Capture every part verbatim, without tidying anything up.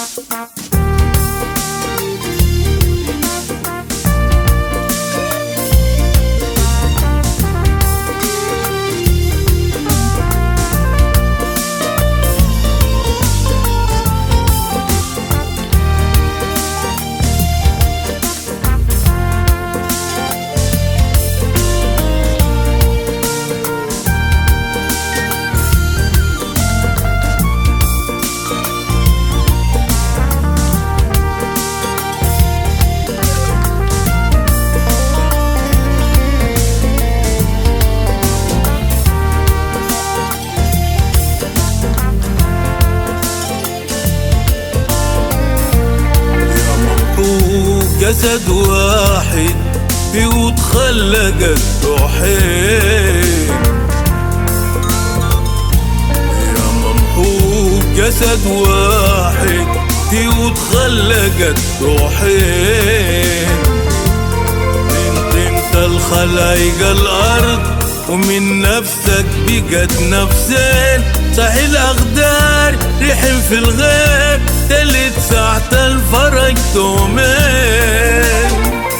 جسد واحد فيه تخلقت روحين، يا ممحوق جسد واحد فيه تخلقت روحين. انت انت الخلايق الارض ومن نفسك بقت نفسين. صحي الاقدار رحم في الغيب تلت ساعة الفرج تومين.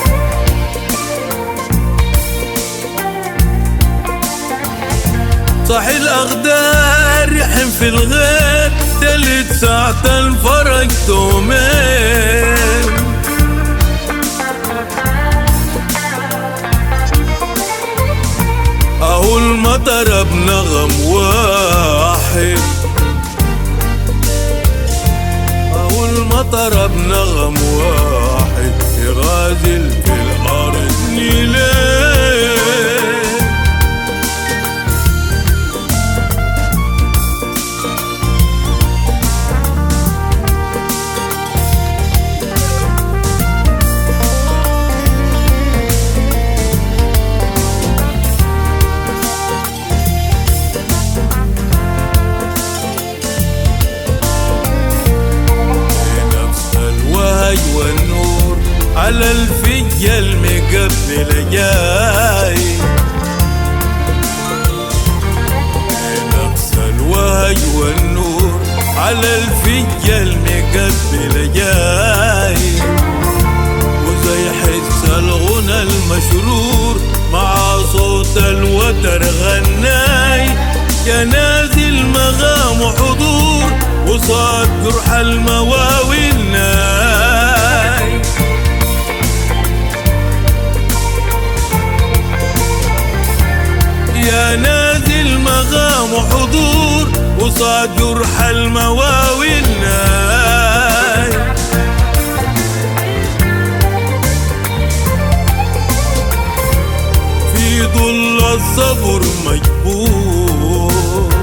صحي الاقدار رحم في الغيب تلت ساعة الفرج تومين. اهو المطر بنغم واحد، اهو المطر بنغم واحد يغازل في الارض نيلين. والنور على الفية المقبلة جاي، نفس الوهج والنور على الفية المقبلة جاي. وزي حس الغنى المشرور مع صوت الوتر غناي. يا نازل مغام وحضور وصاد جرح المواوي الناي. يا نازل مغام وحضور وصاد جرح المواوي الناي. في ظل الصبر مجبور،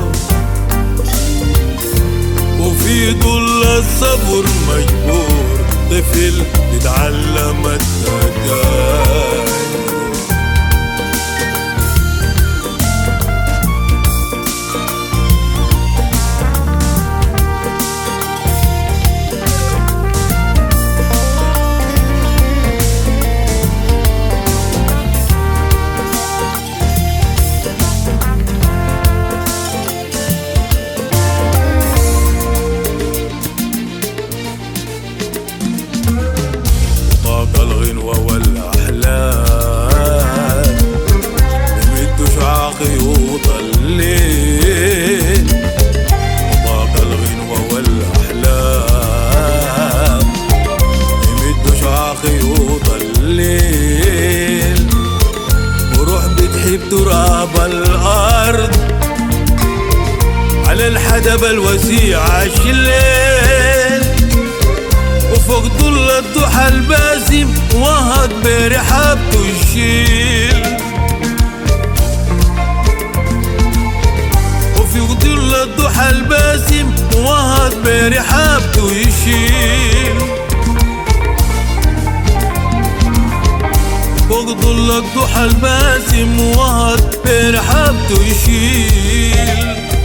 وفي ظل الصبر مجبور طفل بيتعلم التداي. الغنوة والأحلام يمد شعاع خيوط الليل. وطاق الغنوة والأحلام يمد شعاع خيوط الليل. وروح بتحب تراب الأرض على الحدب الوسيع عالشليل. وفوق ظل الضحى الباسم وهد برحابته يشيل. وفوق ظل الضحى الباسم وهد برحابته يشيل. فوق ظل الضحى الباسم وهد برحابته يشيل.